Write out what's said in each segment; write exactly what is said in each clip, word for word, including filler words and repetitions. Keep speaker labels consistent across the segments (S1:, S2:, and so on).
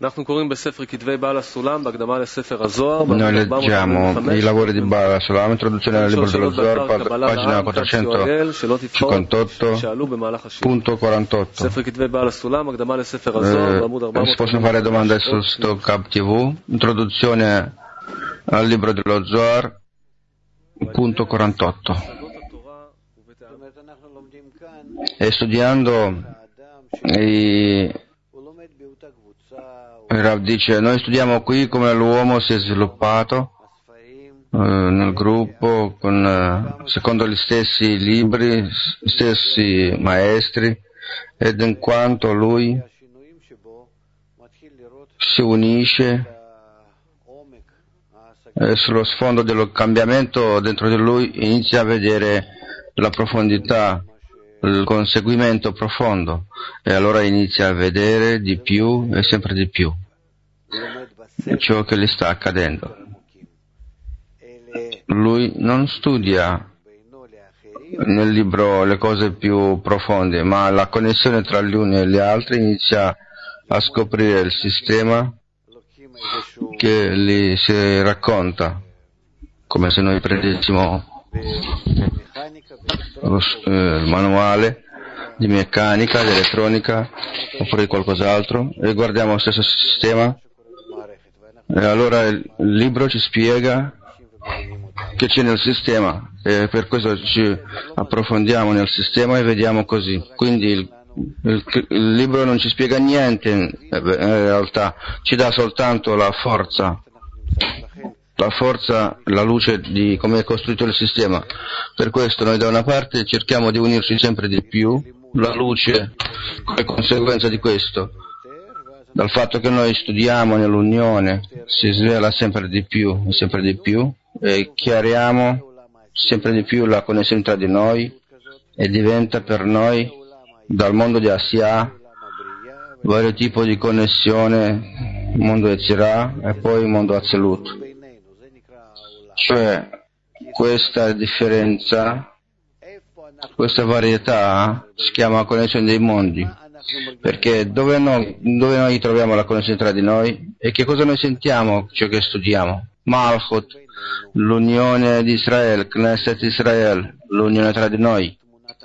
S1: Noi leggiamo i lavori di Baal HaSulam, introduzione al libro dello Zohar, pagina quattrocentocinquantotto punto quarantotto. Eh, si possono fare domande sul Stokab tivù, introduzione al libro dello Zohar, punto quarantotto. E studiando i Il Rav dice, noi studiamo qui come l'uomo si è sviluppato eh, nel gruppo, con, eh, secondo gli stessi libri, gli stessi maestri, ed in quanto lui si unisce e sullo sfondo del cambiamento dentro di lui inizia a vedere la profondità, il conseguimento profondo, e allora inizia a vedere di più e sempre di più ciò che gli sta accadendo. Lui non studia nel libro le cose più profonde, ma la connessione tra gli uni e gli altri inizia a scoprire il sistema che gli si racconta, come se noi prendessimo Lo, eh, il manuale di meccanica, di elettronica oppure di qualcos'altro e guardiamo lo stesso sistema, e allora il libro ci spiega che c'è nel sistema, e per questo ci approfondiamo nel sistema e vediamo così. Quindi il, il, il libro non ci spiega niente, in realtà ci dà soltanto la forza la forza, la luce di come è costruito il sistema. Per questo noi da una parte cerchiamo di unirci sempre di più, la luce come conseguenza di questo, dal fatto che noi studiamo nell'unione, si svela sempre di più e sempre di più, e chiariamo sempre di più la connessione tra di noi, e diventa per noi, dal mondo di Asya, vario tipo di connessione, mondo Yetzirah e poi mondo Atzilut. Cioè, questa differenza, questa varietà si chiama connessione dei mondi, perché dove noi, dove noi troviamo la connessione tra di noi e che cosa noi sentiamo, ciò che studiamo? Malchut, l'unione di Israele, Knesset Israel, l'unione tra di noi.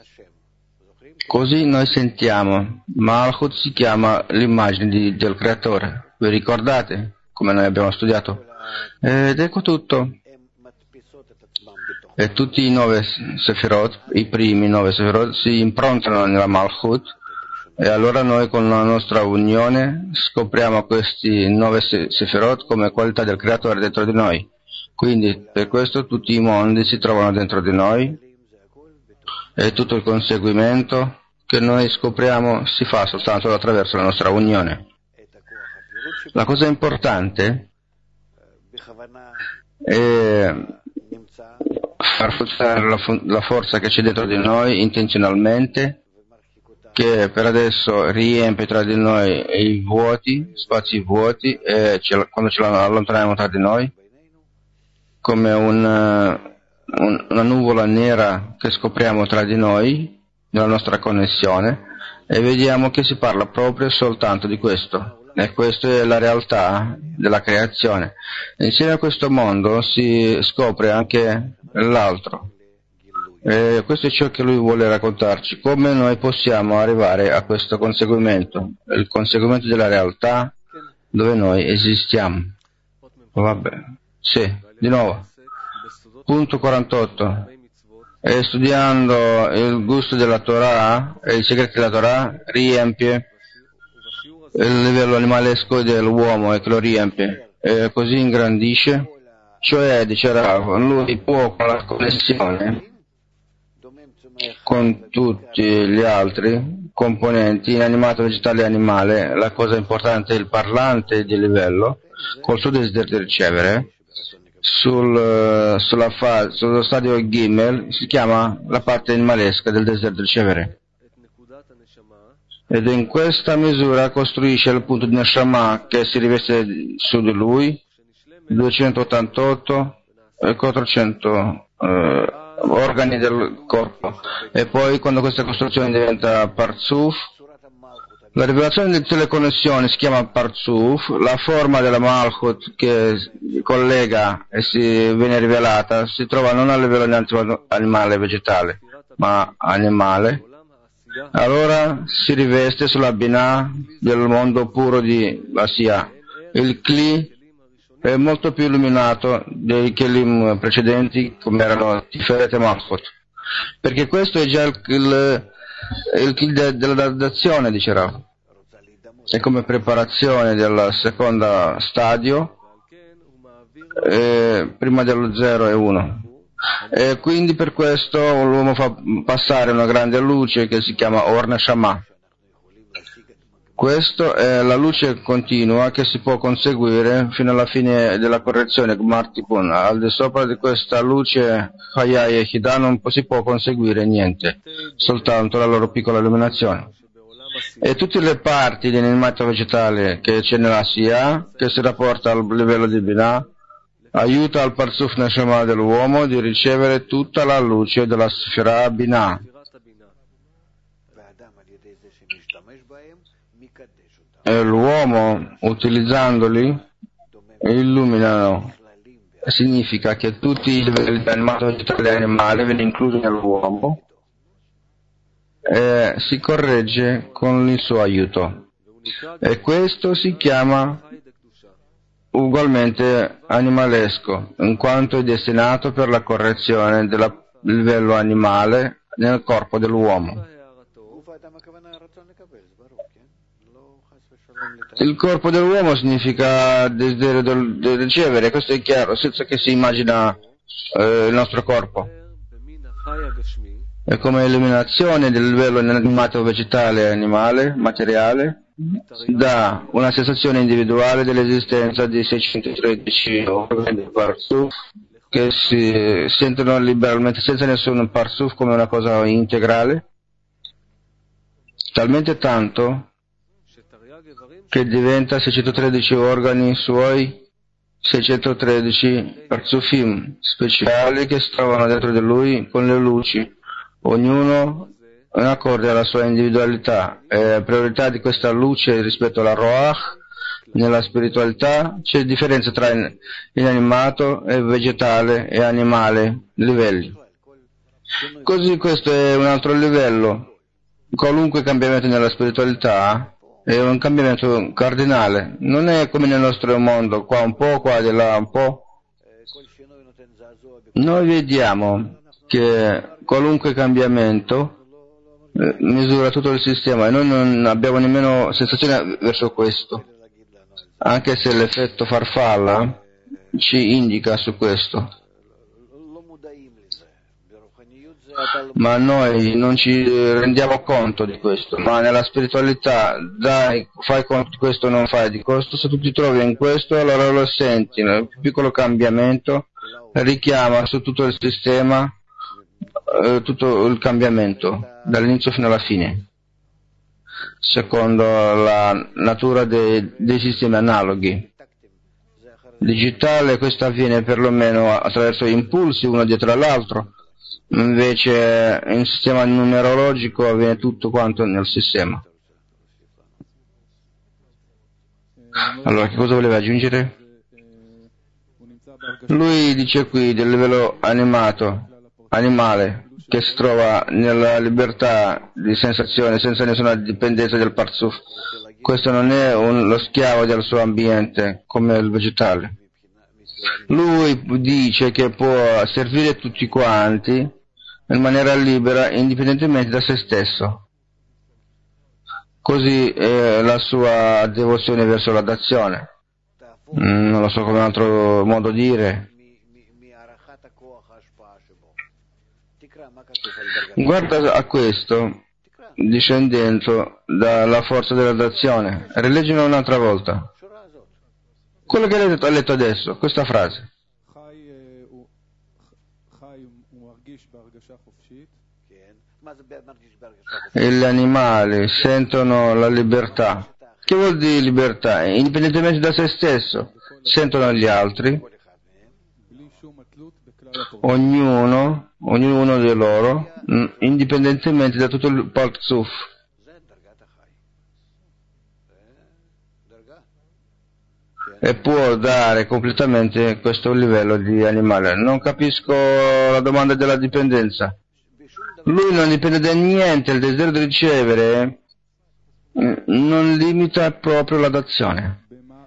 S1: Così noi sentiamo. Malchut si chiama l'immagine di, del creatore. Vi ricordate come noi abbiamo studiato? Ed ecco tutto. E tutti i nove Sefirot, i primi nove Sefirot, si improntano nella Malchut, e allora noi con la nostra unione scopriamo questi nove Sefirot come qualità del creatore dentro di noi. Quindi per questo tutti i mondi si trovano dentro di noi, e tutto il conseguimento che noi scopriamo si fa soltanto attraverso la nostra unione. La cosa importante è far funzionare la, la forza che c'è dentro di noi intenzionalmente, che per adesso riempie tra di noi i vuoti, spazi vuoti, e ce, quando ce la allontaniamo tra di noi, come un, un, una nuvola nera che scopriamo tra di noi, nella nostra connessione, e vediamo che si parla proprio soltanto di questo. E questa è la realtà della creazione. Insieme a questo mondo si scopre anche l'altro. E questo è ciò che lui vuole raccontarci, come noi possiamo arrivare a questo conseguimento, il conseguimento della realtà dove noi esistiamo. Vabbè, sì, di nuovo. Punto quarantotto. E studiando il gusto della Torah e i segreti della Torah riempie il livello animalesco dell'uomo, e che lo riempie, e così ingrandisce, cioè, dice Rav, lui può con la connessione con tutti gli altri componenti, inanimato, vegetale e animale, la cosa importante è il parlante di livello, col suo desiderio di ricevere, sul, sulla fa, sullo stadio Gimel, si chiama la parte animalesca del desiderio di ricevere. Ed in questa misura costruisce il punto di Neshama che si riveste su di lui, duecentottantotto e quattrocento eh, organi del corpo, e poi quando questa costruzione diventa Parzuf, La rivelazione di teleconnessione si chiama Parzuf, la forma della Malchut che collega e si viene rivelata si trova non a livello animale e vegetale, ma animale. Allora si riveste sulla Binah del mondo puro di Asiya. Il Kli è molto più illuminato dei Kelim precedenti, come erano Tiferet e Malchut, perché questo è già il, il, il Kli de, della dazione, dice Rav. È come preparazione del secondo stadio, eh, prima dello zero e uno. E quindi per questo l'uomo fa passare una grande luce che si chiama Or Neshama. Questa è la luce continua che si può conseguire fino alla fine della correzione Gmar Tikkun. Al di sopra di questa luce Chaya e Yehidah non si può conseguire niente, soltanto la loro piccola illuminazione. E tutte le parti dell'animato vegetale che c'è nella Asiya, che si rapporta al livello di Binah, aiuta al Parzuf Neshama dell'uomo di ricevere tutta la luce della Sfera Binah. E l'uomo, utilizzandoli, illuminano. Significa che tutti i livelli dell'animato vegetale e animale vengono inclusi nell'uomo e si corregge con il suo aiuto. E questo si chiama ugualmente animalesco, in quanto è destinato per la correzione del livello animale nel corpo dell'uomo. Il corpo dell'uomo significa desiderio di ricevere, questo è chiaro, senza che si immagina eh, il nostro corpo. È come eliminazione del livello animato vegetale e animale, materiale, dà una sensazione individuale dell'esistenza di seicentotredici organi di Parzuf che si sentono liberalmente senza nessun Parzuf come una cosa integrale, talmente tanto che diventa seicentotredici organi suoi, seicentotredici Parzufim speciali che si trovano dentro di lui con le luci, ognuno in accordo alla sua individualità. E priorità di questa luce rispetto alla Roach nella spiritualità c'è differenza tra inanimato e vegetale e animale livelli. Così questo è un altro livello. Qualunque cambiamento nella spiritualità è un cambiamento cardinale, non è come nel nostro mondo, qua un po', qua di là un po'. Noi vediamo che qualunque cambiamento eh, misura tutto il sistema e noi non abbiamo nemmeno sensazione verso questo, anche se l'effetto farfalla ci indica su questo. Ma noi non ci rendiamo conto di questo, ma nella spiritualità dai, fai conto di questo, non fai di questo, se tu ti trovi in questo allora lo senti, nel più piccolo cambiamento richiama su tutto il sistema eh, tutto il cambiamento dall'inizio fino alla fine, secondo la natura dei, dei sistemi analoghi. Digitale questo avviene perlomeno attraverso impulsi uno dietro l'altro, invece in sistema numerologico avviene tutto quanto nel sistema. Allora, che cosa voleva aggiungere? Lui dice qui del livello animato, animale, che si trova nella libertà di sensazione senza nessuna dipendenza del Parzuf. Questo non è un, lo schiavo del suo ambiente come il vegetale. Lui dice che può servire tutti quanti in maniera libera, indipendentemente da se stesso. Così è la sua devozione verso la dazione. Mm, non lo so come un altro modo dire. Guarda a questo, discendendo dalla forza della dazione. Rileggilo un'altra volta. Quello che hai letto adesso, questa frase. E gli animali sentono la libertà. Che vuol dire libertà? Indipendentemente da se stesso, sentono gli altri, ognuno, ognuno di loro, indipendentemente da tutto il Parzuf. e può dare completamente questo livello di animale. Non capisco la domanda della dipendenza. Lui non dipende da niente, il desiderio di ricevere non limita proprio la dazione.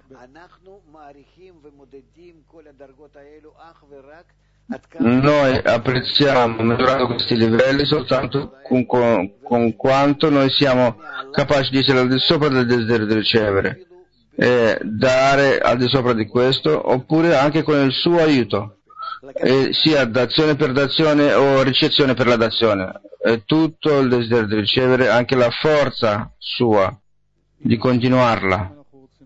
S1: Noi apprezziamo, misurando questi livelli, soltanto con, con, con quanto noi siamo capaci di essere al di sopra del desiderio di ricevere e dare al di sopra di questo, oppure anche con il suo aiuto, e sia dazione per dazione o ricezione per la dazione. È tutto il desiderio di ricevere, anche la forza sua di continuarla.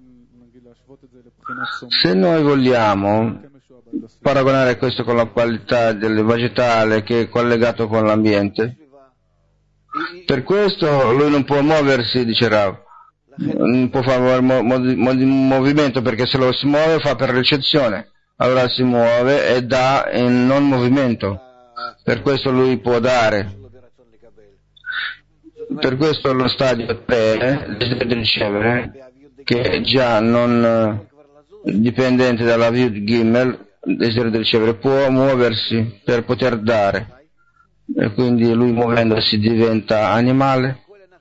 S1: Se noi vogliamo paragonare questo con la qualità del vegetale che è collegato con l'ambiente, per questo lui non può muoversi, dice Rav, non può fare mo- mo- mo- movimento, perché se lo si muove fa per ricezione, allora si muove e dà in non movimento, per questo lui può dare. Per questo lo stadio tre deve ricevere, che è già non dipendente dalla via di Gimel, desiderio di ricevere, può muoversi per poter dare, e quindi lui muovendosi diventa animale.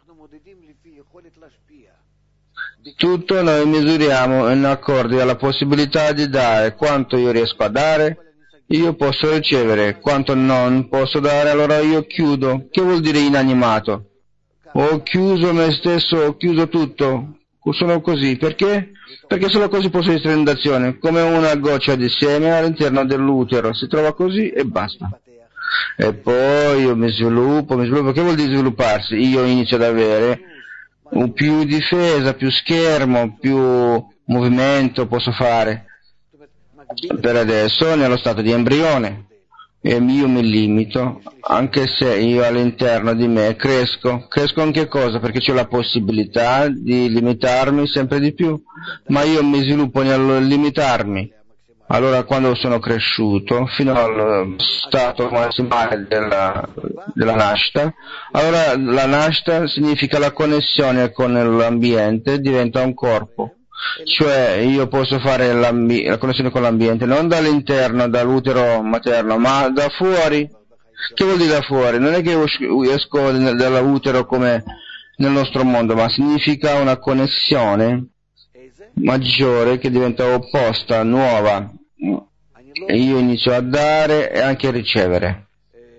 S1: Tutto noi misuriamo in accordo alla possibilità di dare. Quanto io riesco a dare, io posso ricevere. Quanto non posso dare, allora io chiudo. Che vuol dire inanimato? Ho chiuso me stesso, ho chiuso tutto. Sono così. Perché? Perché solo così posso essere in dazione, come una goccia di seme all'interno dell'utero. Si trova così e basta. E poi io mi sviluppo, mi sviluppo. Che vuol dire svilupparsi? Io inizio ad avere più difesa, più schermo, più movimento posso fare. Per adesso nello stato di embrione, e io mi limito, anche se io all'interno di me cresco. Cresco in che cosa? Perché c'è la possibilità di limitarmi sempre di più, ma io mi sviluppo nel limitarmi. Allora quando sono cresciuto fino al stato massimale della, della nascita, allora la nascita significa la connessione con l'ambiente, diventa un corpo. Cioè io posso fare la connessione con l'ambiente non dall'interno, dall'utero materno, ma da fuori. Che vuol dire da fuori? Non è che esco dall'utero come nel nostro mondo, ma significa una connessione maggiore che diventa opposta, nuova, e io inizio a dare e anche a ricevere.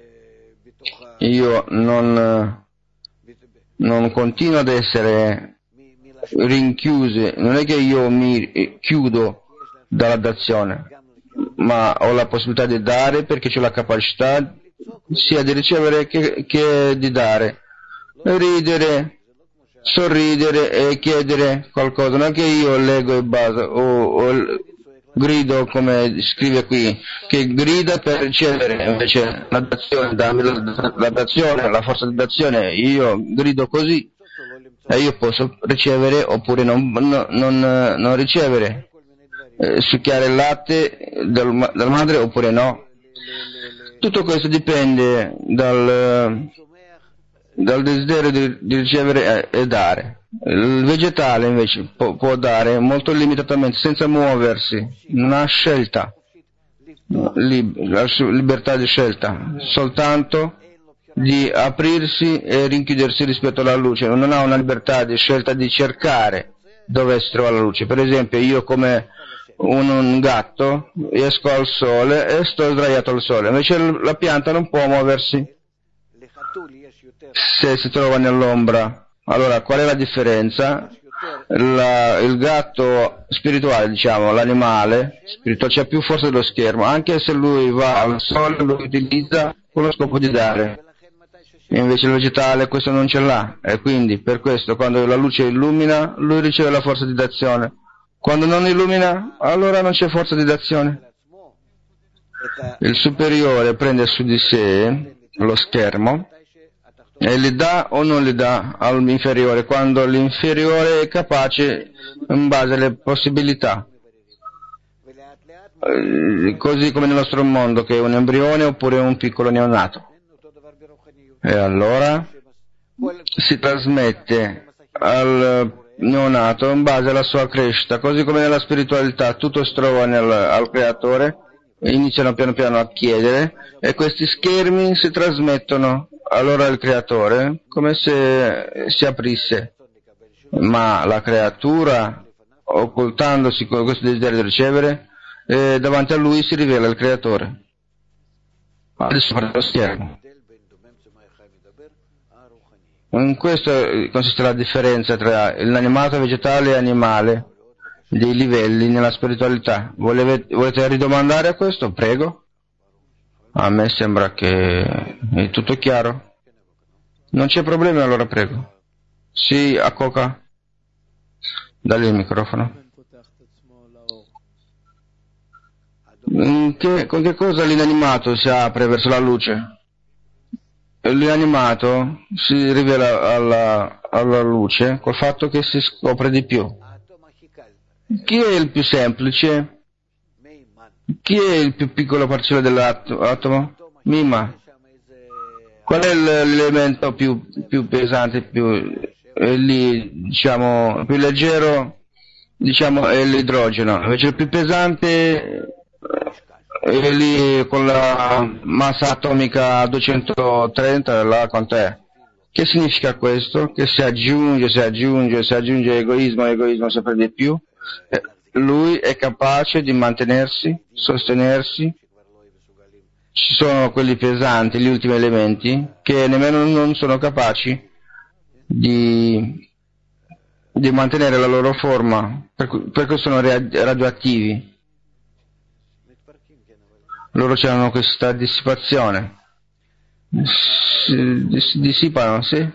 S1: Io non, non continuo ad essere rinchiuso, non è che io mi chiudo dalla dazione, ma ho la possibilità di dare perché ho la capacità sia di ricevere che, che di dare, ridere, sorridere e chiedere qualcosa. Non è che io leggo e basta, o, o grido come scrive qui, che grida per ricevere, invece la dazione, dammi la, la dazione, la forza di dazione, io grido così e io posso ricevere oppure non, non, non, non ricevere, eh, succhiare il latte del, della madre oppure no. Tutto questo dipende dal, dal desiderio di, di ricevere e, e dare. Il vegetale invece può, può dare molto limitatamente, senza muoversi, non ha scelta, lib, la libertà di scelta, soltanto di aprirsi e rinchiudersi rispetto alla luce. Non ha una libertà di scelta di cercare dove si trova la luce. Per esempio io come un, un gatto esco al sole e sto sdraiato al sole, invece la pianta non può muoversi se si trova nell'ombra. Allora qual è la differenza? La, il gatto spirituale, diciamo, l'animale spirituale, c'è più forza dello schermo, anche se lui va al sole lo utilizza con lo scopo di dare, e invece il vegetale questo non ce l'ha, e quindi per questo quando la luce illumina lui riceve la forza di dazione, quando non illumina allora non c'è forza di dazione. Il superiore prende su di sé lo schermo e li dà o non li dà all'inferiore, quando l'inferiore è capace in base alle possibilità, eh, così come nel nostro mondo, che è un embrione oppure un piccolo neonato, e allora si trasmette al neonato in base alla sua crescita, così come nella spiritualità tutto si trova nel, al creatore, iniziano piano piano a chiedere e questi schermi si trasmettono allora al creatore come se si aprisse, ma la creatura, occultandosi con questo desiderio di ricevere, eh, davanti a lui si rivela il creatore. Adesso parlo dello schermo. In questo consiste la differenza tra l'animato vegetale e animale, dei livelli nella spiritualità. Volete, volete ridomandare a questo? Prego. A me sembra che è tutto chiaro. Non c'è problema, allora prego. Sì, a Coca. Dagli il microfono. Che, con che cosa l'inanimato si apre verso la luce? L'inanimato si rivela alla, alla luce col fatto che si scopre di più. Chi è il più semplice? Chi è il più piccolo parcella dell'atomo? Mima. Qual è l'elemento più, più pesante, più, è lì, diciamo, più leggero? Diciamo, è l'idrogeno. Invece il più pesante è lì con la massa atomica duecentotrenta, là quant'è? Che significa questo? Che si aggiunge, si aggiunge, si aggiunge egoismo, egoismo sempre di più. Eh, lui è capace di mantenersi, sostenersi. Ci sono quelli pesanti, gli ultimi elementi, che nemmeno non sono capaci di, di mantenere la loro forma, perché sono radioattivi. Loro hanno questa dissipazione, si, si dissipano, sì?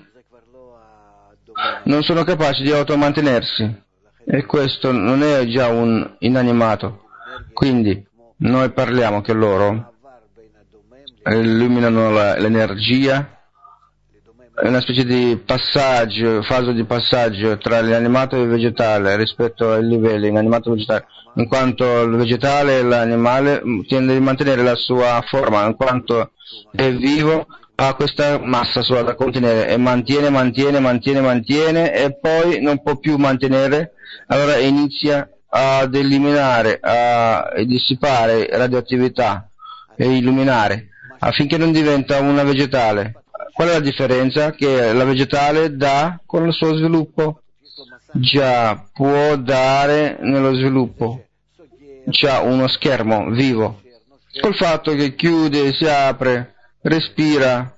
S1: Non sono capaci di automantenersi, e questo non è già un inanimato. Quindi noi parliamo che loro illuminano la, l'energia, è una specie di passaggio, fase di passaggio tra l'animato e il vegetale rispetto ai livelli inanimato e vegetale, in quanto il vegetale e l'animale tende a mantenere la sua forma, in quanto è vivo ha questa massa sola da contenere e mantiene, mantiene, mantiene, mantiene e poi non può più mantenere, allora inizia ad eliminare, a dissipare radioattività e illuminare affinché non diventa una vegetale. Qual è la differenza? Che la vegetale dà con il suo sviluppo, già può dare nello sviluppo, c'ha uno schermo vivo, col fatto che chiude, si apre, respira,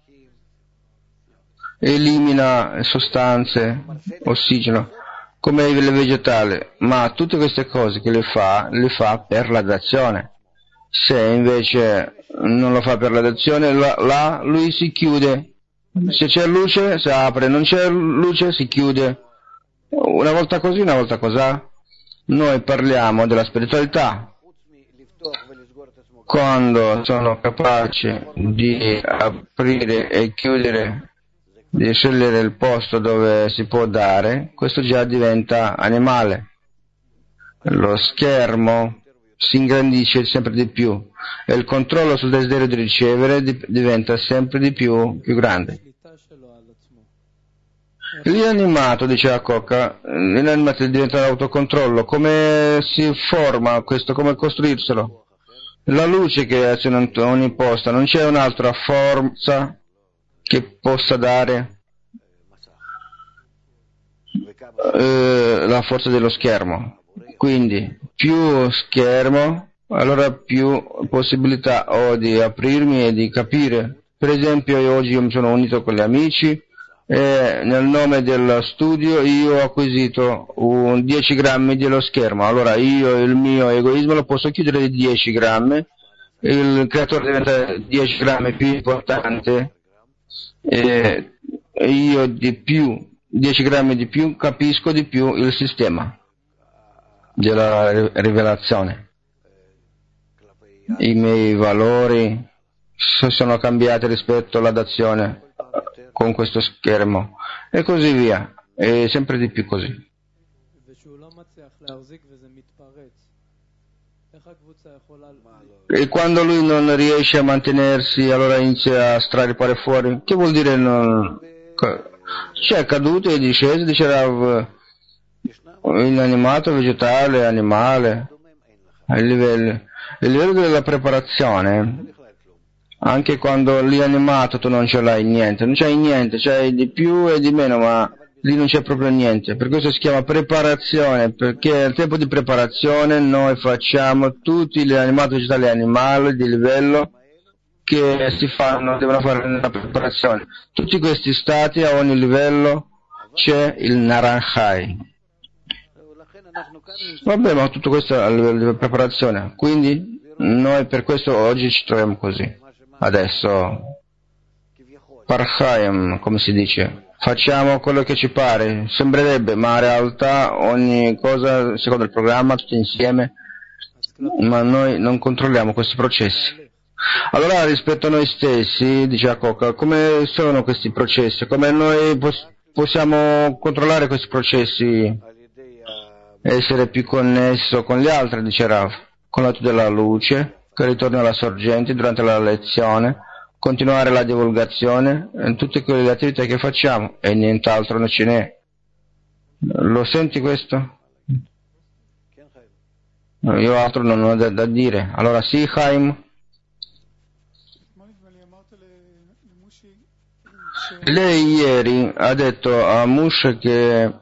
S1: elimina sostanze, ossigeno, come il vegetale, ma tutte queste cose che le fa, le fa per la dazione. Se invece non lo fa per la dazione, là, là lui si chiude. Se c'è luce si apre, non c'è luce si chiude. Una volta così, una volta così. Noi parliamo della spiritualità quando sono capaci di aprire e chiudere, di scegliere il posto dove si può dare, questo già diventa animale. Lo schermo si ingrandisce sempre di più e il controllo sul desiderio di ricevere di, diventa sempre di più più grande. L'inanimato, diceva Coca, l'inanimato diventa l'autocontrollo. Come si forma questo? Come costruirselo? La luce che è ogni posta, non c'è un'altra forza che possa dare eh, la forza dello schermo. Quindi più schermo, allora più possibilità ho di aprirmi e di capire. Per esempio io oggi io mi sono unito con gli amici e nel nome del studio io ho acquisito un dieci grammi dello schermo. Allora io il mio egoismo lo posso chiudere di dieci grammi, il creatore diventa dieci grammi più importante e io di più, dieci grammi di più, capisco di più il sistema della rivelazione. I miei valori sono cambiati rispetto alla dazione con questo schermo e così via, e sempre di più così. E quando lui non riesce a mantenersi, allora inizia a straripare fuori. Che vuol dire non... Cioè è caduto e disceso, dice Rav, inanimato, vegetale, animale, il livello, il livello della preparazione, anche quando lì animato tu non ce l'hai niente, non c'hai niente, c'hai di più e di meno, ma lì non c'è proprio niente, per questo si chiama preparazione, perché al tempo di preparazione noi facciamo tutti gli animati, vegetali e animali di livello che si fanno, devono fare nella preparazione. Tutti questi stati a ogni livello c'è il Naranjai. Vabbè, ma tutto questo a livello di preparazione, quindi noi per questo oggi ci troviamo così. Adesso, Parchaim, come si dice, facciamo quello che ci pare, sembrerebbe, ma in realtà ogni cosa secondo il programma, tutti insieme, ma noi non controlliamo questi processi. Allora, rispetto a noi stessi, dice Akoka, come sono questi processi? Come noi pos- possiamo controllare questi processi? Essere più connesso con gli altri, dice Rav, con l'atto della luce, che ritorna alla sorgente durante la lezione, continuare la divulgazione in tutte quelle attività che facciamo e nient'altro non ce n'è. Lo senti questo? Io altro non ho da, da dire. Allora sì, Chaim? Lei ieri ha detto a Mush che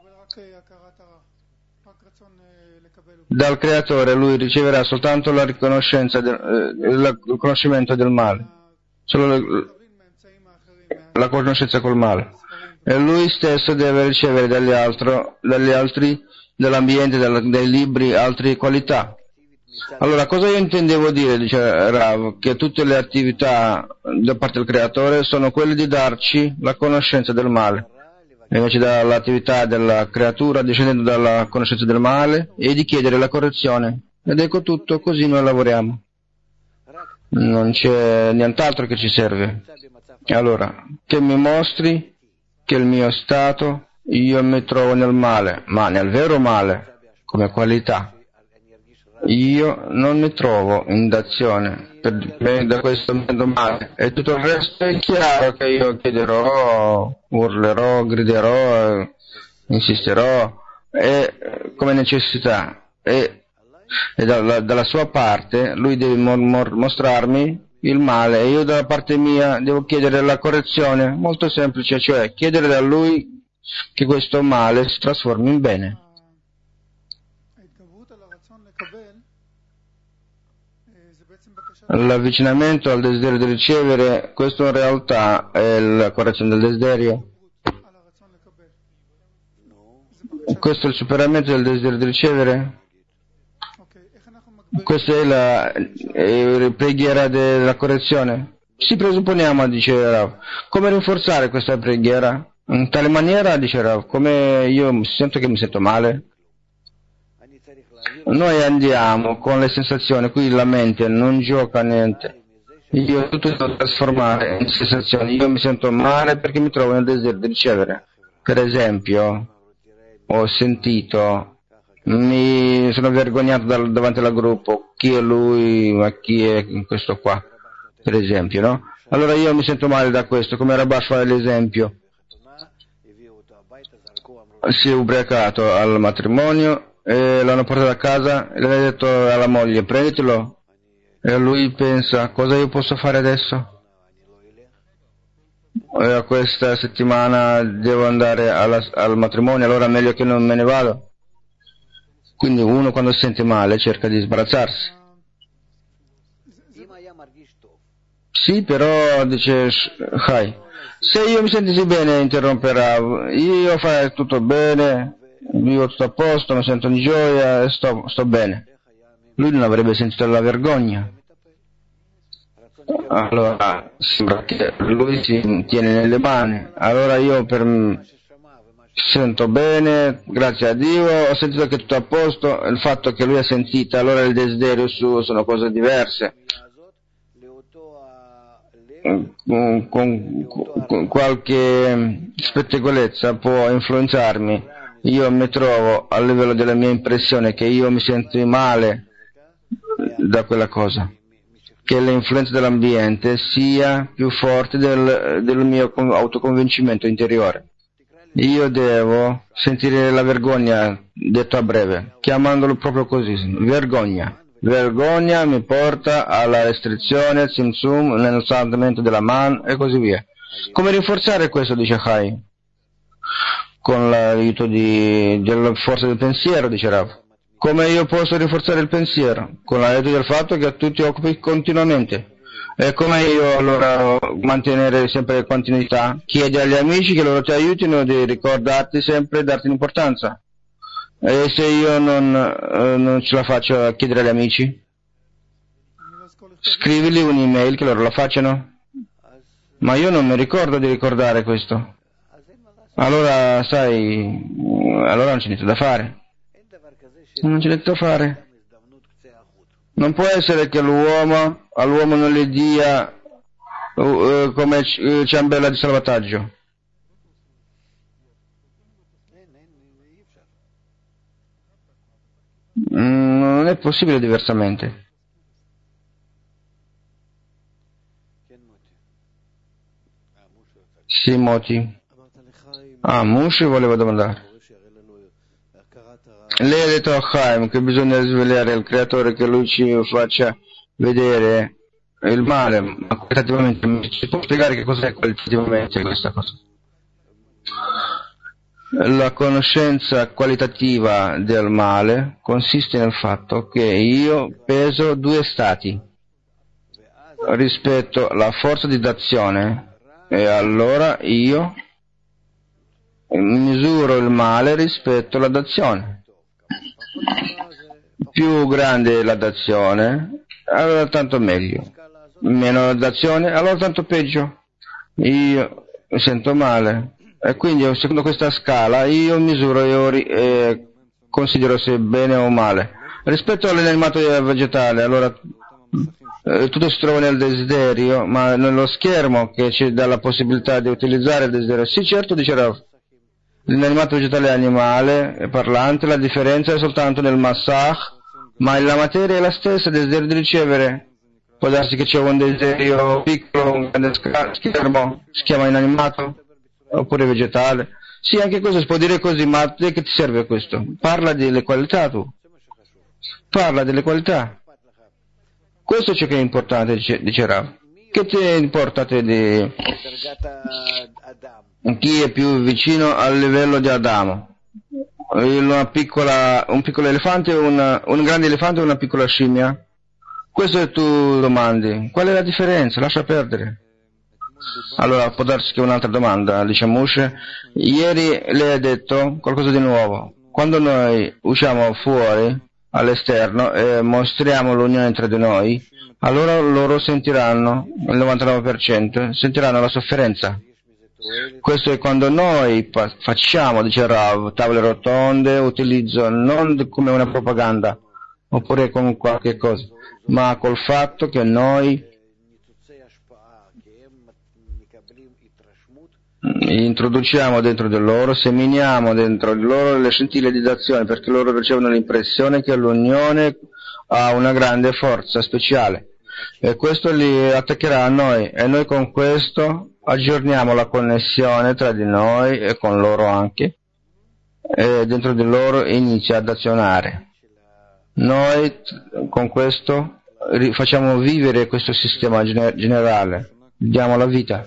S1: dal creatore lui riceverà soltanto la riconoscenza del, eh, il riconoscimento del male, solo la, la conoscenza col male, e lui stesso deve ricevere dagli, altro, dagli altri, dall'ambiente, dal, dai libri, altre qualità. Allora, cosa io intendevo dire, dice Rav, che tutte le attività da parte del creatore sono quelle di darci la conoscenza del male, invece dall'attività della creatura discendendo dalla conoscenza del male e di chiedere la correzione. Ed ecco tutto, così noi lavoriamo. Non c'è nient'altro che ci serve. E allora, che mi mostri che il mio stato, io mi trovo nel male, ma nel vero male, come qualità. Io non mi trovo in d'azione per, per, da questo male, e tutto il resto è chiaro che io chiederò, urlerò, griderò, insisterò, e come necessità, e, e dalla, dalla sua parte lui deve mo, mo, mostrarmi il male e io dalla parte mia devo chiedere la correzione, molto semplice, cioè chiedere da lui che questo male si trasformi in bene. L'avvicinamento al desiderio di ricevere, questo in realtà è la correzione del desiderio. Questo è il superamento del desiderio di ricevere. Questa è la, è la preghiera della correzione. Sì, presupponiamo, dice Rav. Come rinforzare questa preghiera? In tale maniera, dice Rav, come io sento che mi sento male. Noi andiamo con le sensazioni, qui la mente non gioca niente. Io tutto devo trasformare in sensazioni. Io mi sento male perché mi trovo nel desiderio di ricevere. Per esempio, ho sentito, mi sono vergognato dal, davanti al gruppo, chi è lui, ma chi è questo qua, per esempio, no? Allora io mi sento male da questo, come Rabash fa l'esempio. Si è ubriacato al matrimonio, e l'hanno portato a casa e le ha detto alla moglie prenditelo, e lui pensa cosa io posso fare adesso, e questa settimana devo andare alla, al matrimonio, allora meglio che non me ne vado. Quindi uno quando si sente male cerca di sbarazzarsi. Sì, però dice Hai, se io mi sentissi bene interromperà, io farei tutto bene, io tutto a posto, mi sento in gioia e sto, sto bene. Lui non avrebbe sentito la vergogna. Allora sembra che lui si tiene nelle mani. Allora io per sento bene, grazie a Dio, ho sentito che tutto a posto, il fatto che lui ha sentito, allora il desiderio suo sono cose diverse. Con, con, con qualche spettegolezza può influenzarmi. Io mi trovo a livello della mia impressione che io mi sento male da quella cosa, che l'influenza dell'ambiente sia più forte del, del mio autoconvincimento interiore. io devo sentire la vergogna, detto a breve, chiamandolo proprio così, vergogna. Vergogna mi porta alla restrizione, zimzum, nel saltamento della man e così via. Come rinforzare questo, dice Hai? Con l'aiuto di, della forza del pensiero, dice Rav. Come io posso rinforzare il pensiero? Con l'aiuto del fatto che tu ti occupi continuamente. E come io allora mantenere sempre continuità? Chiedi agli amici che loro ti aiutino di ricordarti sempre e darti l'importanza. E se io non, eh, non ce la faccio a chiedere agli amici? Scrivili un'email che loro la facciano. Ma io non mi ricordo di ricordare questo. Allora, sai, allora non c'è niente da fare. Non c'è niente da fare. Non può essere che l'uomo, all'uomo non gli dia uh, come c- ciambella di salvataggio. Mm, non è possibile diversamente. Sì, Moti. Ah, Mushi volevo domandare. Lei ha detto a Chaim che bisogna svegliare il creatore, che lui ci faccia vedere il male, ma qualitativamente mi ci può spiegare che cos'è qualitativamente questa cosa? La conoscenza qualitativa del male consiste nel fatto che io peso due stati rispetto alla forza di d'azione e allora io misuro il male rispetto alla d'azione. Più grande è la d'azione, allora tanto meglio. Meno la d'azione, allora tanto peggio. Io mi sento male. E quindi secondo questa scala io misuro e eh, considero se bene o male. Rispetto all'animato vegetale, allora eh, tutto si trova nel desiderio, ma nello schermo che ci dà la possibilità di utilizzare il desiderio. Sì, certo, dice Rav. L'animato vegetale è animale, è parlante, la differenza è soltanto nel massach, ma la materia è la stessa, il desiderio di ricevere. Può darsi che c'è un desiderio piccolo, un grande schermo, si chiama inanimato, oppure vegetale. Sì, anche questo si può dire così, ma che ti serve questo? Parla delle qualità tu. Parla delle qualità. Questo è ciò che è importante, dice, dice Rav. Che ti importa te di chi è più vicino al livello di Adamo? Una piccola, un piccolo elefante, una, un grande elefante o una piccola scimmia? Questo è tu domandi. Qual è la differenza? Lascia perdere. Allora, può darsi che un'altra domanda, dice Moshe. Ieri lei ha detto qualcosa di nuovo. Quando noi usciamo fuori, all'esterno, e mostriamo l'unione tra di noi, allora loro sentiranno, il novantanove per cento, sentiranno la sofferenza. Questo è quando noi facciamo, dice Rav, tavole rotonde, utilizzo non come una propaganda, oppure con qualche cosa, ma col fatto che noi introduciamo dentro di loro, seminiamo dentro di loro le scintille di d'azione, perché loro ricevono l'impressione che l'unione ha una grande forza speciale e questo li attaccherà a noi e noi con questo aggiorniamo la connessione tra di noi e con loro anche e dentro di loro inizia ad azionare. Noi con questo facciamo vivere questo sistema generale, diamo la vita.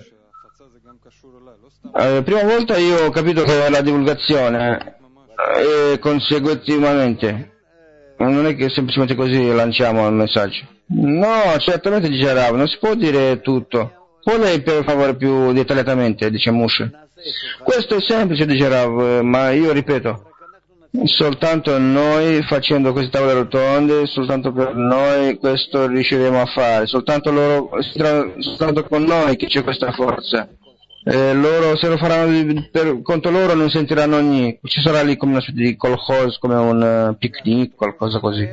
S1: Eh, prima volta io ho capito che è la divulgazione e consecutivamente non è che semplicemente così lanciamo il messaggio. No, certamente, dice Rav, non si può dire tutto. Può lei per favore più dettagliatamente, dice Moshe. Questo è semplice, dice Rav, ma io ripeto, soltanto noi facendo queste tavole rotonde, soltanto per noi questo riusciremo a fare, soltanto loro, soltanto con noi che c'è questa forza. Eh, loro se lo faranno per conto loro non sentiranno niente, ci sarà lì come una specie di kolkhoz, come un uh, picnic, qualcosa così,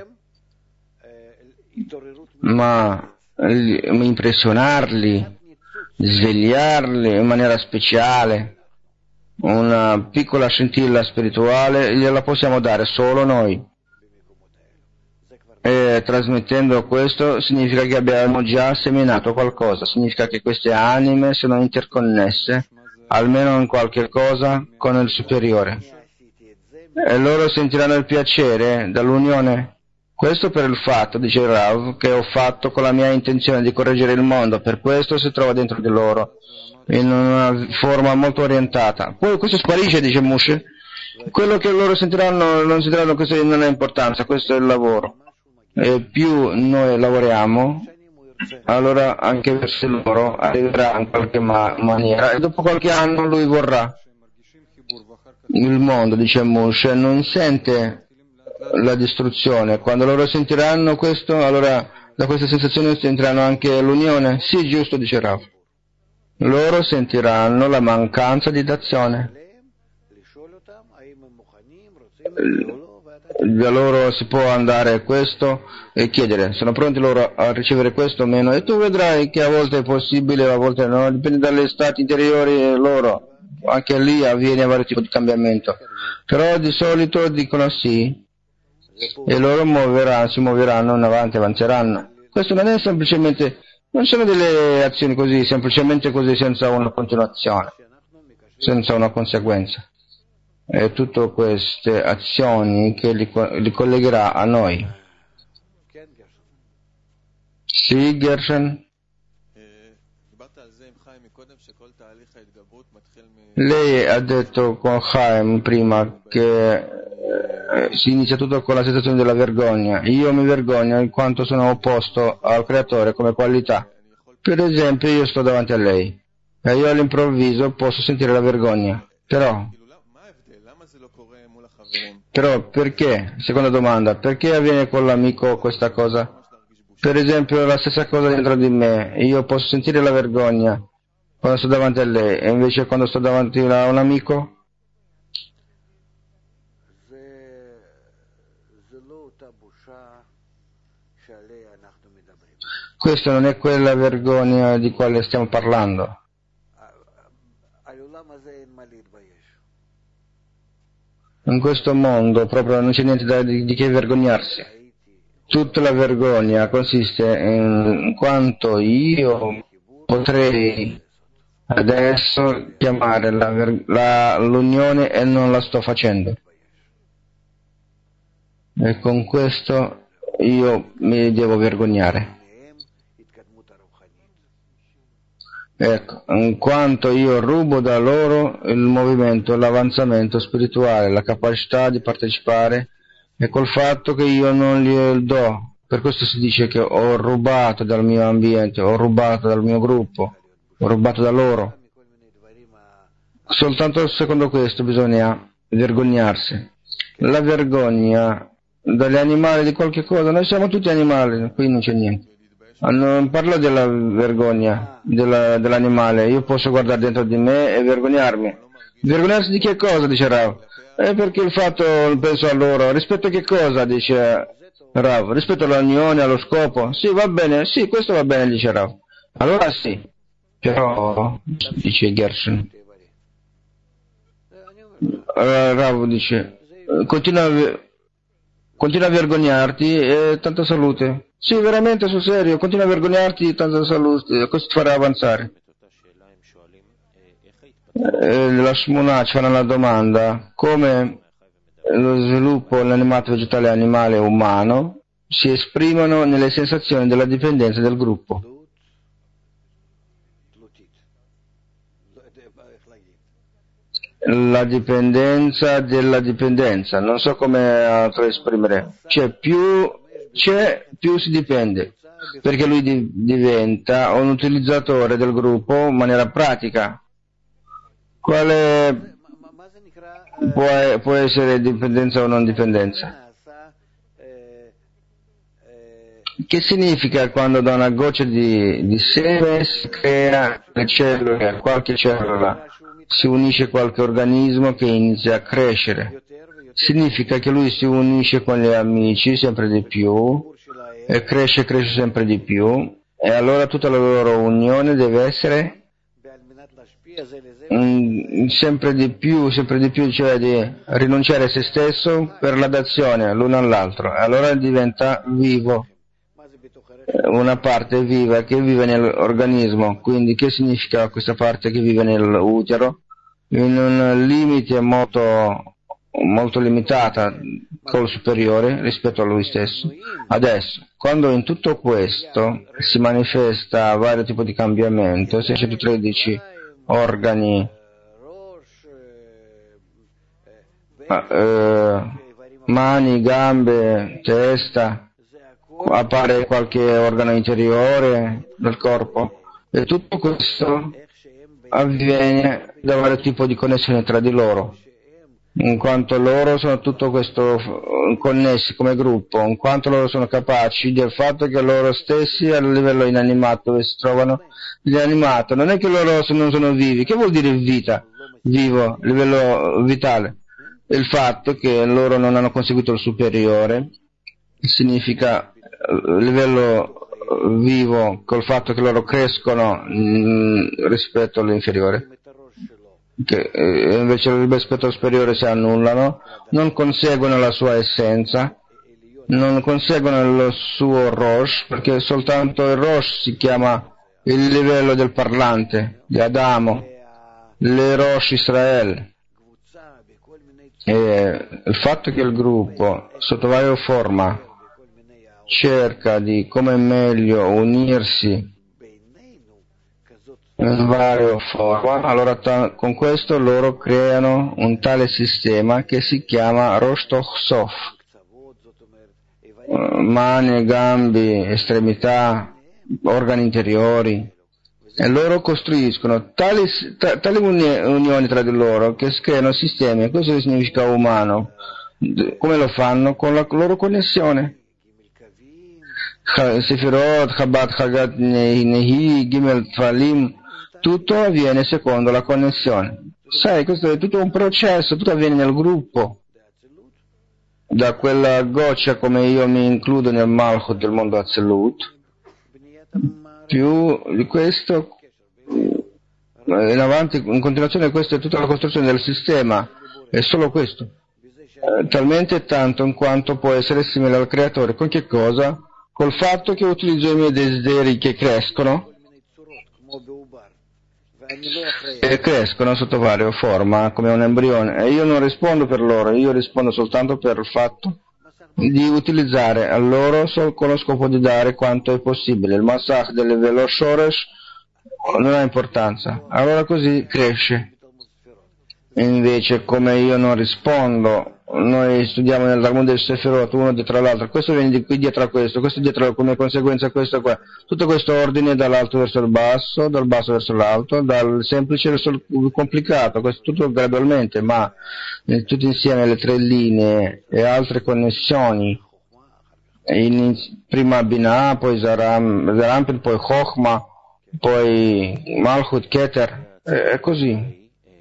S1: ma eh, impressionarli, svegliarli in maniera speciale, una piccola scintilla spirituale gliela possiamo dare solo noi. E trasmettendo questo significa che abbiamo già seminato qualcosa, significa che queste anime sono interconnesse almeno in qualche cosa, con il superiore. E loro sentiranno il piacere dall'unione. Questo per il fatto, dice Rav, che ho fatto con la mia intenzione di correggere il mondo, per questo si trova dentro di loro, in una forma molto orientata. Poi questo sparisce, dice Moshe. Quello che loro sentiranno, non sentiranno, questo non ha importanza, questo è il lavoro. E più noi lavoriamo, allora anche verso loro arriverà in qualche ma- maniera, e dopo qualche anno lui vorrà. Il mondo, dice Moshe, non sente la distruzione. Quando loro sentiranno questo, allora da questa sensazione sentiranno anche l'unione. Sì, giusto, dice Rav. Loro sentiranno la mancanza di d'azione. Da loro si può andare questo e chiedere, sono pronti loro a ricevere questo o meno, e tu vedrai che a volte è possibile, a volte no, dipende dalle stati interiori loro. Anche lì avviene vari tipi di cambiamento, però di solito dicono sì e loro muoveranno, si muoveranno in avanti, avanzeranno. Questo non è semplicemente, non sono delle azioni così, semplicemente così, senza una continuazione, senza una conseguenza. E tutte queste azioni che li, li collegherà a noi. Sì, Gershon? Lei ha detto con Chaim prima che eh, si inizia tutto con la sensazione della vergogna. Io mi vergogno in quanto sono opposto al creatore come qualità. Per esempio, io sto davanti a lei e io all'improvviso posso sentire la vergogna. Però, però perché? Seconda domanda, perché avviene con l'amico questa cosa? Per esempio, la stessa cosa dentro di me, io posso sentire la vergogna quando sto davanti a lei, e invece quando sto davanti a un amico? Questa non è quella vergogna di quale stiamo parlando. In questo mondo proprio non c'è niente da, di, di che vergognarsi. Tutta la vergogna consiste in quanto io potrei adesso chiamare la, la, l'unione e non la sto facendo. E con questo io mi devo vergognare. Ecco, in quanto io rubo da loro il movimento, l'avanzamento spirituale, la capacità di partecipare, e col fatto che io non glielo do. Per questo si dice che ho rubato dal mio ambiente, ho rubato dal mio gruppo, ho rubato da loro. Soltanto secondo questo bisogna vergognarsi. La vergogna dagli animali di qualche cosa, noi siamo tutti animali, qui non c'è niente. Non parlo della vergogna della, dell'animale, io posso guardare dentro di me e vergognarmi. Vergognarsi di che cosa, dice Rav? È perché il fatto, penso a loro, rispetto a che cosa, dice Rav? Rispetto all'unione, allo scopo? Sì, va bene, sì, questo va bene, dice Rav. Allora sì, però, dice Gershon. Allora Rav dice, continua a, continua a vergognarti e tanta salute. Sì, veramente, sul serio, continua a vergognarti, tanta salute, questo ti farà avanzare. Eh, la Shmona ci fanno la domanda, come lo sviluppo nell'animato vegetale, animale e umano si esprimono nelle sensazioni della dipendenza del gruppo. La dipendenza della dipendenza, non so come altro esprimere, cioè più c'è, più si dipende, perché lui di, diventa un utilizzatore del gruppo in maniera pratica. Quale può, può essere dipendenza o non dipendenza? Che significa quando da una goccia di, di seme si crea le cellule, qualche cellula, si unisce qualche organismo che inizia a crescere? Significa che lui si unisce con gli amici sempre di più e cresce, cresce sempre di più, e allora tutta la loro unione deve essere mm, sempre di più, sempre di più, cioè di rinunciare a se stesso per la dazione l'uno all'altro, e allora diventa vivo. una parte viva che vive nell'organismo. Quindi che significa questa parte che vive nell'utero? In un limite molto, molto limitata col superiore rispetto a lui stesso. Adesso, quando in tutto questo si manifesta vario tipo di cambiamento, seicentotredici organi, eh, mani, gambe, testa, appare qualche organo interiore del corpo, e tutto questo avviene da vario tipo di connessione tra di loro, in quanto loro sono tutto questo connessi come gruppo, in quanto loro sono capaci del fatto che loro stessi a livello inanimato dove si trovano, l'inanimato non è che loro non sono vivi. Che vuol dire vita? Vivo, livello vitale. Il fatto che loro non hanno conseguito il superiore significa livello vivo col fatto che loro crescono mh, rispetto all'inferiore, che eh, invece rispetto al superiore si annullano, non conseguono la sua essenza, non conseguono il suo Rosh, perché soltanto il Rosh si chiama il livello del parlante di Adamo, le Rosh Israel. E il fatto che il gruppo sotto varia forma cerca di come meglio unirsi in varie forme, allora ta- con questo loro creano un tale sistema che si chiama Rosh Toch Sof, mani, gambe, estremità, organi interiori, e loro costruiscono tali, ta- tali uni- unioni tra di loro che creano sistemi, e questo significa umano. Come lo fanno? Con la loro connessione. Sefirot, Chabad, Chagat, Nehi, Gimel, Tfalim, tutto avviene secondo la connessione. Sai, questo è tutto un processo, tutto avviene nel gruppo. Da quella goccia, come io mi includo nel Malchut del mondo Atzilut, più di questo, in avanti, in continuazione, questa è tutta la costruzione del sistema, è solo questo. Eh, talmente tanto in quanto può essere simile al creatore. Con che cosa? Col fatto che utilizzo i miei desideri che crescono e crescono sotto varie forme come un embrione, e io non rispondo per loro, io rispondo soltanto per il fatto di utilizzare a loro solo con lo scopo di dare quanto è possibile. Il massacro del livello Shoresh non ha importanza, allora così cresce. Invece, come io non rispondo, noi studiamo nel Talmud del Sefirot uno dietro l'altro, questo viene di qui dietro a questo, questo dietro come conseguenza questo qua, tutto questo ordine dall'alto verso il basso, dal basso verso l'alto, dal semplice verso il complicato, questo tutto gradualmente, ma eh, tutti insieme le tre linee e altre connessioni, in, prima Binah, poi Zaram, Zaram, poi Chochma, poi Malchut, Keter, è così.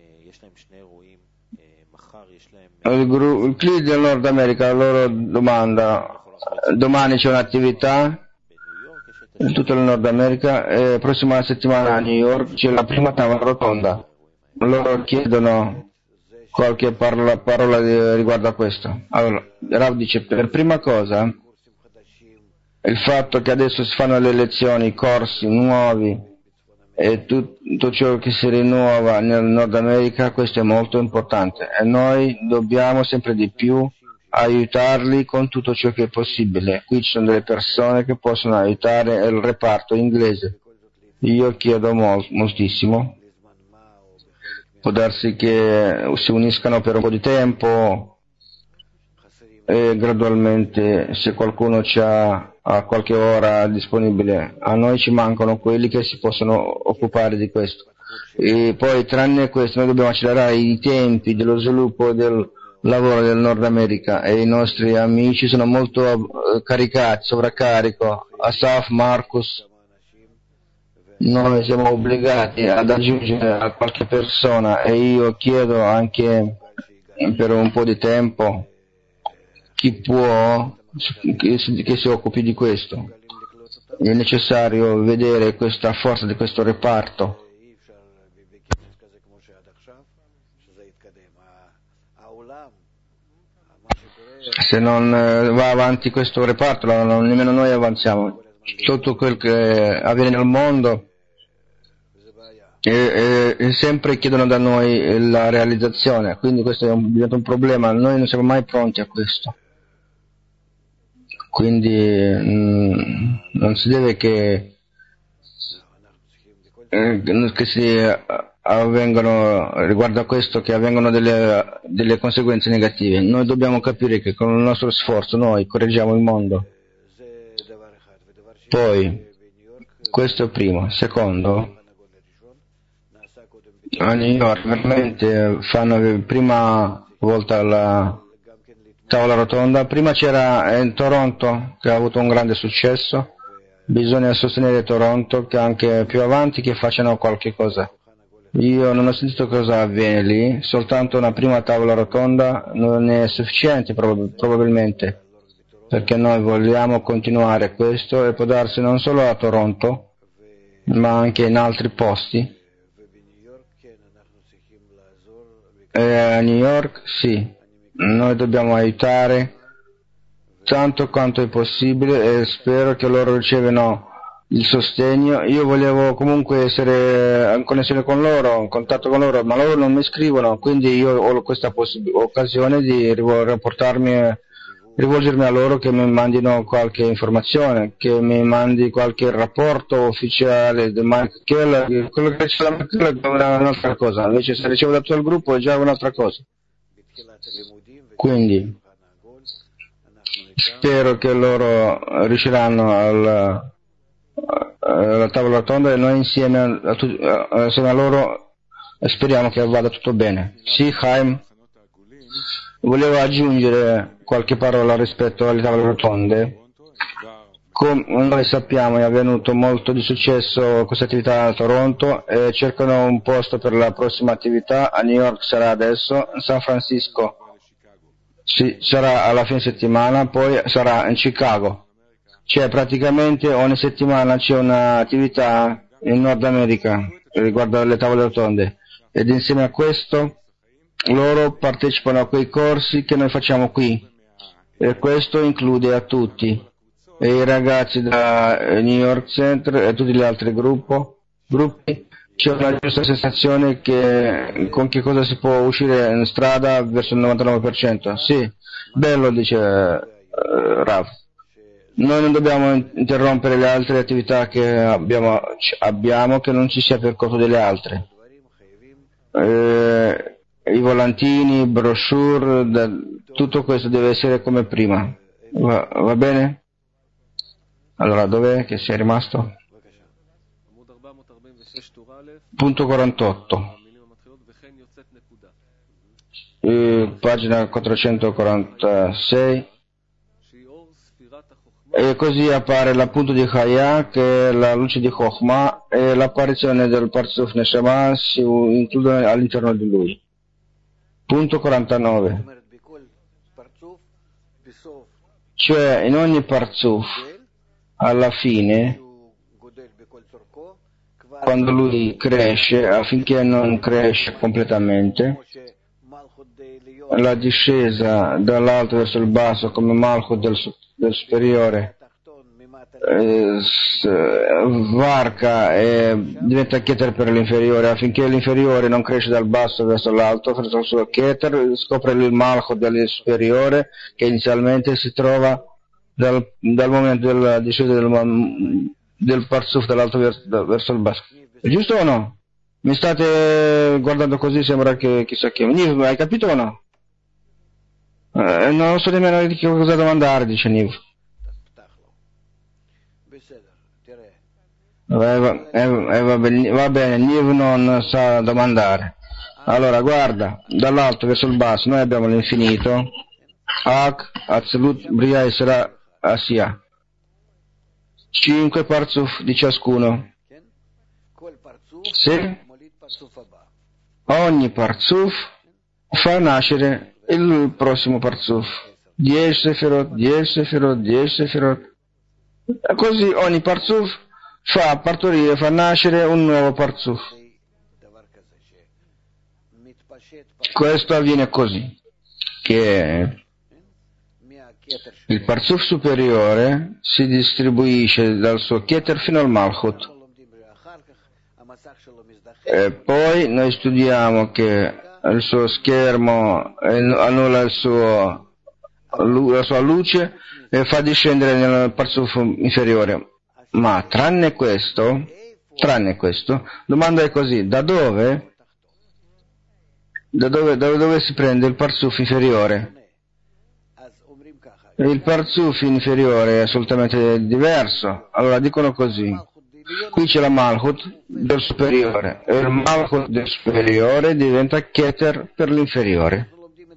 S1: Il, gru- il C L I del Nord America loro domanda, domani c'è un'attività in tutto il Nord America e prossima settimana a New York c'è la prima tavola rotonda. Loro chiedono qualche parola, parola di, riguardo a questo. Allora, Rav dice, per prima cosa, il fatto che adesso si fanno le lezioni, corsi nuovi e tutto ciò che si rinnova nel Nord America, questo è molto importante e noi dobbiamo sempre di più aiutarli con tutto ciò che è possibile. Qui ci sono delle persone che possono aiutare il reparto inglese. Io chiedo mol- moltissimo, può darsi che si uniscano per un po' di tempo e gradualmente, se qualcuno ha a qualche ora disponibile, a noi ci mancano quelli che si possono occupare di questo. E poi, tranne questo, noi dobbiamo accelerare i tempi dello sviluppo del lavoro del Nord America e i nostri amici sono molto eh, caricati, sovraccarico. Asaf, Marcus, noi siamo obbligati ad aggiungere a qualche persona e io chiedo anche per un po' di tempo chi può che si, che si occupi di questo. È necessario vedere questa forza di questo reparto. Se non va avanti questo reparto, non, nemmeno noi avanziamo. tutto quel che avviene nel mondo, e, e, e sempre chiedono da noi la realizzazione, quindi questo è un, diventa un problema, noi non siamo mai pronti a questo, quindi mh, non si deve che, eh, che si avvengano, riguardo a questo, che avvengono delle, delle conseguenze negative. Noi dobbiamo capire che con il nostro sforzo noi correggiamo il mondo. Poi, questo è il primo. Secondo, a New York veramente fanno prima volta la tavola rotonda. Prima c'era in Toronto, che ha avuto un grande successo. Bisogna sostenere Toronto, che anche più avanti che facciano qualche cosa. Io non ho sentito cosa avviene lì, soltanto una prima tavola rotonda non è sufficiente prob- probabilmente, perché noi vogliamo continuare questo e può darsi non solo a Toronto, ma anche in altri posti. E a New York sì, noi dobbiamo aiutare tanto quanto è possibile e spero che loro ricevano il sostegno. Io volevo comunque essere in connessione con loro, in contatto con loro, ma loro non mi scrivono, quindi io ho questa poss- occasione di riportarmi, rivolgermi a loro, che mi mandino qualche informazione, che mi mandi qualche rapporto ufficiale di Mike Keller. Quello che c'è da Mike Keller è un'altra cosa, invece se ricevo da tutto il gruppo è già un'altra cosa. Quindi spero che loro riusciranno al la tavola rotonda e noi insieme a, a, insieme a loro speriamo che vada tutto bene. Sì, Chaim, volevo aggiungere qualche parola rispetto alle tavole rotonde. Come noi sappiamo è avvenuto molto di successo questa attività a Toronto e cercano un posto per la prossima attività. A New York sarà adesso, San Francisco sì, sarà alla fine settimana, poi sarà in Chicago. Cioè praticamente ogni settimana c'è un'attività in Nord America riguardo alle tavole rotonde, ed insieme a questo loro partecipano a quei corsi che noi facciamo qui, e questo include a tutti, e i ragazzi da New York Center e tutti gli altri gruppo, gruppi. C'è una giusta sensazione che con che cosa si può uscire in strada verso il novantanove per cento. Sì, bello, dice uh, Rav. Noi non dobbiamo interrompere le altre attività che abbiamo, abbiamo che non ci sia per conto delle altre. Eh, I volantini, brochure, da, tutto questo deve essere come prima. Va, va bene? Allora, dov'è che sei rimasto? Punto quarantotto. Eh, pagina quattrocentoquarantasei. E così appare l'appunto di Chaya, che è la luce di Chokhmah, e l'apparizione del Parzuf Neshama si include all'interno di lui. Punto quarantanove. Cioè in ogni Parzuf, alla fine, quando lui cresce, affinché non cresce completamente, la discesa dall'alto verso il basso come Malchut del, del superiore eh, varca e diventa Keter per l'inferiore, affinché l'inferiore non cresce dal basso verso l'alto, verso il suo Keter, scopre il Malchut del superiore, che inizialmente si trova dal, dal momento della discesa del, del Parzuf dall'alto verso, verso il basso. È giusto o no? Mi state guardando così, sembra che chissà che... Niv, hai capito o no? Eh, non so nemmeno di che cosa domandare, dice Niv. Eh, va, eh, eh, va, bene, va bene, Niv non sa domandare. Allora, guarda, dall'alto verso il basso noi abbiamo l'infinito, Ak, Atzilut, Bria e Sera, Asia. Cinque parzuf di ciascuno. Sì? Ogni parzuf fa nascere il prossimo parzuf. dieci sefirot, dieci sefirot, dieci sefirot. E così ogni parzuf fa partorire, fa nascere un nuovo parzuf. Questo avviene così, che Il Parzuf superiore si distribuisce dal suo Keter fino al Malchut. E poi noi studiamo che il suo schermo annulla il suo, la sua luce e fa discendere nel Parzuf inferiore. Ma tranne questo, tranne questo, domanda è così, da dove? Da dove, da dove si prende il Parzuf inferiore? Il Parzuf inferiore è assolutamente diverso. Allora dicono così, qui c'è la Malchut del superiore e il Malchut del superiore diventa Keter per l'inferiore.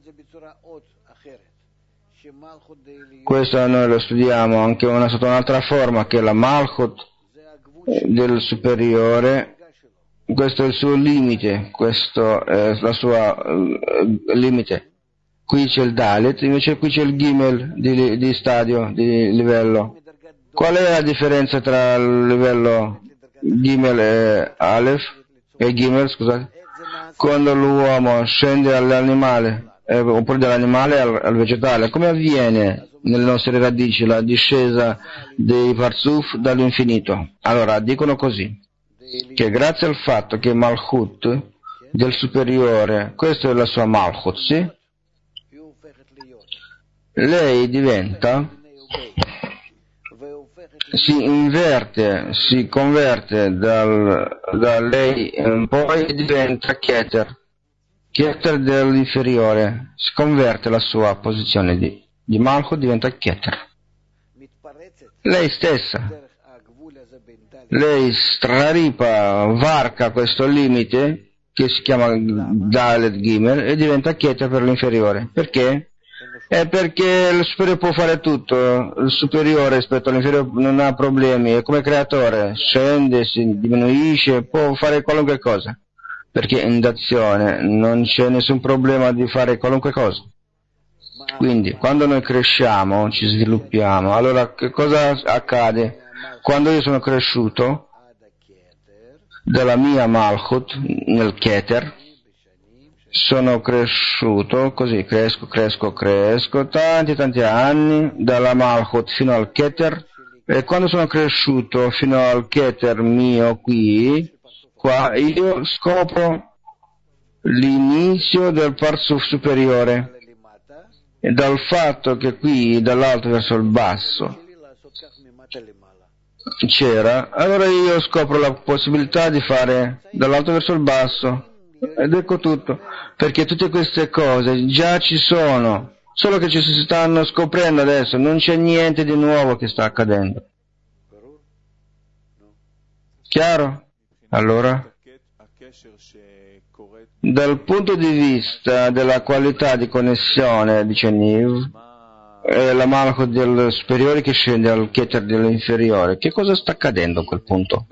S1: Questo noi lo studiamo anche una, sotto un'altra forma, che la Malchut del superiore, questo è il suo limite, questo è la sua uh, limite. Qui c'è il Dalet, invece qui c'è il Gimel di, di stadio, di livello. Qual è la differenza tra il livello Gimel e Aleph, e Gimel, scusate? Quando l'uomo scende all'animale, eh, oppure dall'animale al, al vegetale, come avviene nelle nostre radici la discesa dei Parzuf dall'infinito? Allora, dicono così, che grazie al fatto che Malchut del superiore, questa è la sua Malchut, sì? Lei diventa, si inverte, si converte dal, da lei in poi e diventa Keter, Keter dell'inferiore, si converte la sua posizione di, di Malchut, diventa Keter. Lei stessa, lei straripa, varca questo limite che si chiama Dalet Gimel e diventa Keter per l'inferiore. Perché? È perché il superiore può fare tutto, il superiore rispetto all'inferiore non ha problemi, è come creatore, scende, si diminuisce, può fare qualunque cosa, perché in d'azione non c'è nessun problema di fare qualunque cosa. Quindi quando noi cresciamo, ci sviluppiamo, allora che cosa accade? Quando io sono cresciuto dalla mia Malchut nel Keter, sono cresciuto, così cresco, cresco, cresco, tanti tanti anni, dalla Malchut fino al Keter, e quando sono cresciuto fino al Keter mio qui, qua, io scopro l'inizio del Parzuf superiore, e dal fatto che qui dall'alto verso il basso c'era, allora io scopro la possibilità di fare dall'alto verso il basso. Ed ecco tutto, perché tutte queste cose già ci sono, solo che ci si stanno scoprendo adesso, non c'è niente di nuovo che sta accadendo. Chiaro? Allora, dal punto di vista della qualità di connessione, dice Niv, è la Malchut del superiore che scende al Keter dell'inferiore, che cosa sta accadendo a quel punto?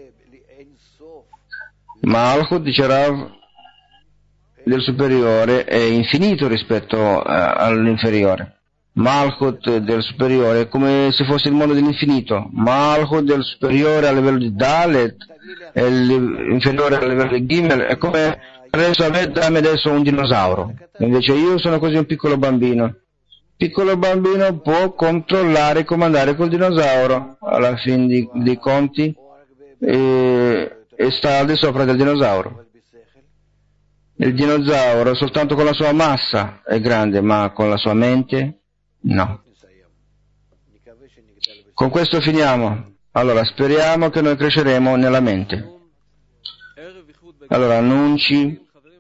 S1: Malchut, dice Rav, del superiore è infinito rispetto uh, all'inferiore. Malchut del superiore è come se fosse il mondo dell'infinito. Malchut del superiore a livello di Dalet e l'inferiore a livello di Gimel è come adesso dammi adesso un dinosauro, invece io sono così un piccolo bambino. Piccolo bambino può controllare e comandare col dinosauro alla fine di, di conti e, e sta al di sopra del dinosauro. Il dinosauro soltanto con la sua massa è grande, ma con la sua mente no. Con questo finiamo. Allora, speriamo che noi cresceremo nella mente. Allora, annunci.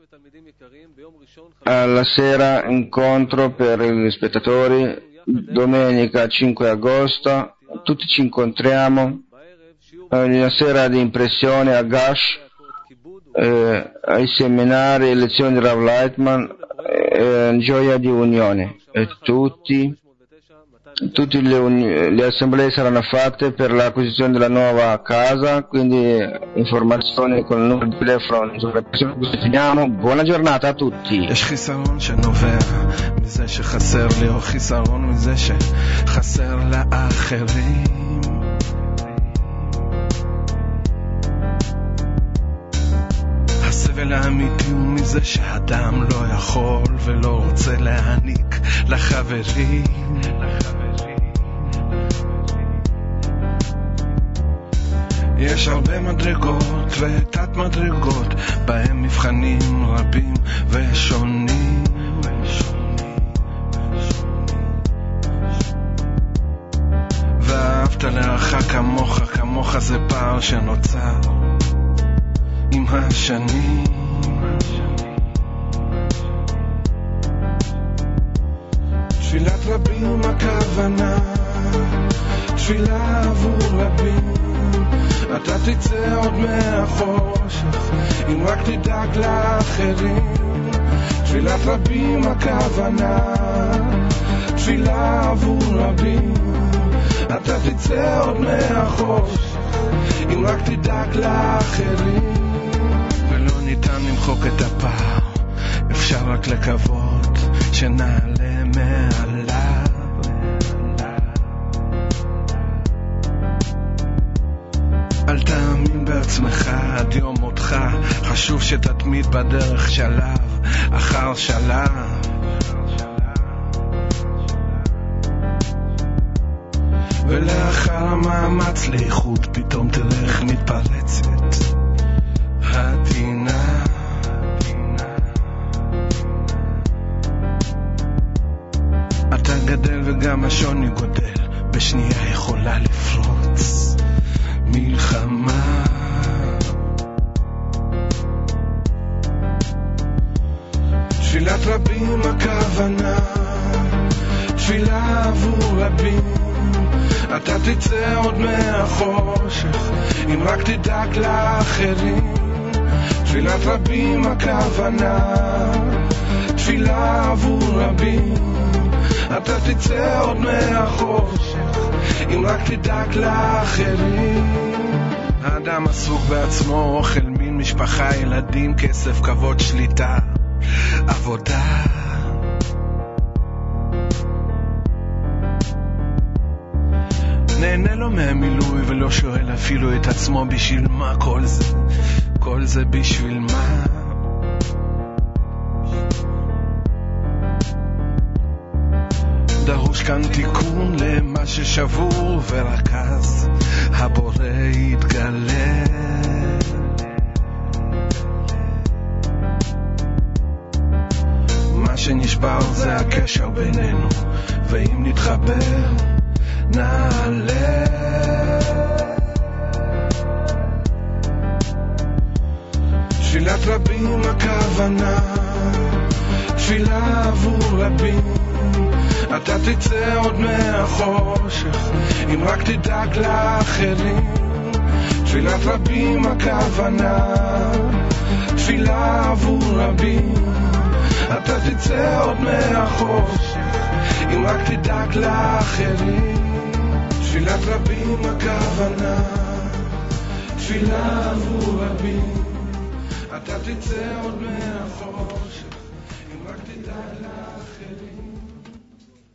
S1: Alla sera incontro per gli spettatori, domenica cinque agosto, tutti ci incontriamo. Una sera di impressione a Gash. Eh, ai seminari e lezioni di Rav Lightman, eh, gioia di unione, e tutti, tutte le, uni- le assemblee saranno fatte per l'acquisizione della nuova casa, quindi informazioni con il numero di telefono sulle persone che finiamo. Buona giornata a tutti.
S2: הסבל האמיתי הוא מזה שהאדם לא יכול ולא רוצה להעניק לחברים. יש הרבה מדרגות ותת מדרגות, בהם מבחנים רבים ושונים. ואהבת לרעך כמוך, כמוך זה פער שנוצר עם השנים. תפילת רבים הכוונה, תפילה עבור רבים. אתה תצא עוד מהחושך אם רק תדאג לאחרים. תפילת רבים הכוונה, תפילה עבור רבים. אתה תצא עוד מהחושך אם רק תדאג לאחרים. ולא ניתן למחוק את הפער, אפשר רק לקוות שנעלה מעליו. אל תאמין בעצמך עד יום מותך, חשוב שתתמיד בדרך שלב אחר שלב. ולאחר המאמץ לאיכות פתאום תלך מתפרצת הטינה. אתה גדל וגם השוני גודל, בשנייה יכולה לפרוץ מלחמה. תפילת רבים הכוונה, תפילה עבור רבים. אתה תצא עוד מהחושך אם רק תדאג לאחרים. תפילת רבים הכוונה, תפילה עבור רבים. אתה תצא עוד מהחושך אם רק תדאג לאחרים. האדם עסוק בעצמו, אוכל, מין, משפחה, ילדים, כסף, כבוד, שליטה, עבודה. נהנה לו מהמילוי ולא שואל אפילו את עצמו בשביל מה כל זה, כל זה בשביל מה. דרוש כאן תיקון למה ששבור, ורקז הבורא יתגלה. מה שנשבר זה הקשר בינינו, ואם נתחבר נעלה. תפילת רבים הכוונה, תפילה עבור רבים. אתה תצא עוד מהחושך אם רק תדאג לאחרים. תפילת רבים הכוונה, תפילה עבור רבים. אתה תצא עוד מהחושך אם רק תדאג לאחרים. תפילת רבים הכוונה, תפילה עבור רבים. אתה תצא עוד מהחושך אם רק תדאג לאחרים.